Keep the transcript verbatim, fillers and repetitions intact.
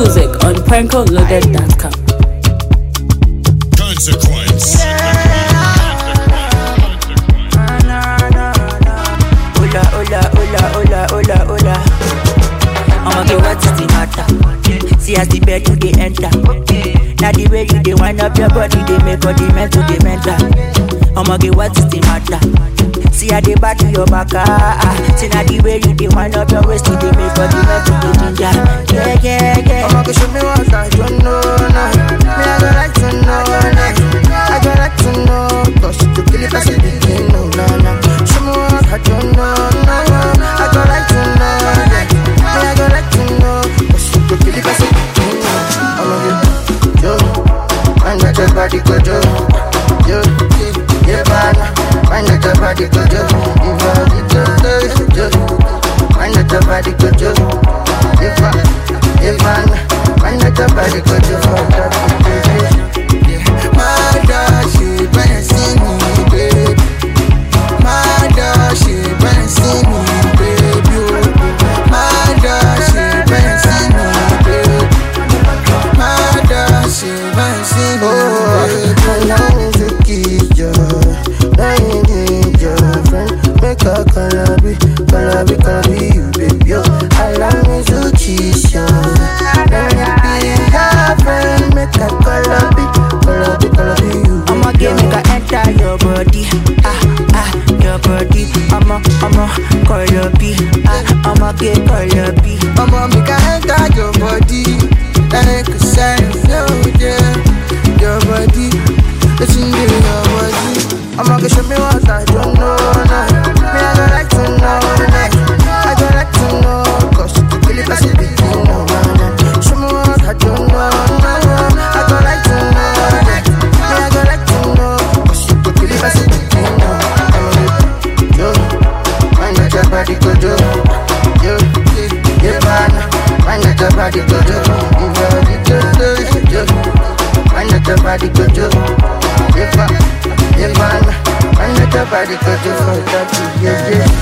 music on pranko loaded dot com. Consequence. Hola, hola, hola, hola, hola, hola. I'ma get what is the matter? See as the bed you dey enter. Now the way you dey wind up your body, they make all the mental, the mental. I'ma get what is the matter? See how they back to your back, ah, ah. See now the way you dey wind up your waist, you dey make all the mental, the ginger. Yeah, yeah, yeah. I'ma get show me what I don't know, no. Me I go like to know, no. I go like to know, cause you to kill it, I say the thing, no, no, no. Show me what I don't know, no. I go like to know, yeah. Me I go like to know, cause you to kill it, I say the thing, no. I'ma get yo, I know your body go yo, yo, yeah, man. I know your body go yo, you want it to yo, I know your body go yo, yeah, man, yeah, man. I know your body go yo for that, yeah. My dog, she better see me, baby. My dog, she better see me, baby. My dog, she better see me, baby. My dog, she better see me, baby. I need to keep you, I need your friend. Make a calabi, calabi, calabi, you, baby. Allow me to kiss you. Let me be your friend. Make a calabi, calabi, calabi, you. I'ma get me to enter your body, ah ah, your body. I'ma I'ma call your B, ah I'ma get call your B. I'ma make a enter your body, like a sign, no yeah, your body. It's in your body. I'ma get show me what I don't know, nah. Me I go like to know, nah. I go like to know, cause you can really pass it between, no, nah. Show me what I don't know, nah. I go like to know, nah. Me I go like to know, cause you can really pass it between, no. I'ma get yo, I know your body go yo, yo, yeah, man. I know your body go yo, you want it to yo, I know your body go yo, yeah, man. Yeah, man, I know your body go to for that, yeah, yeah.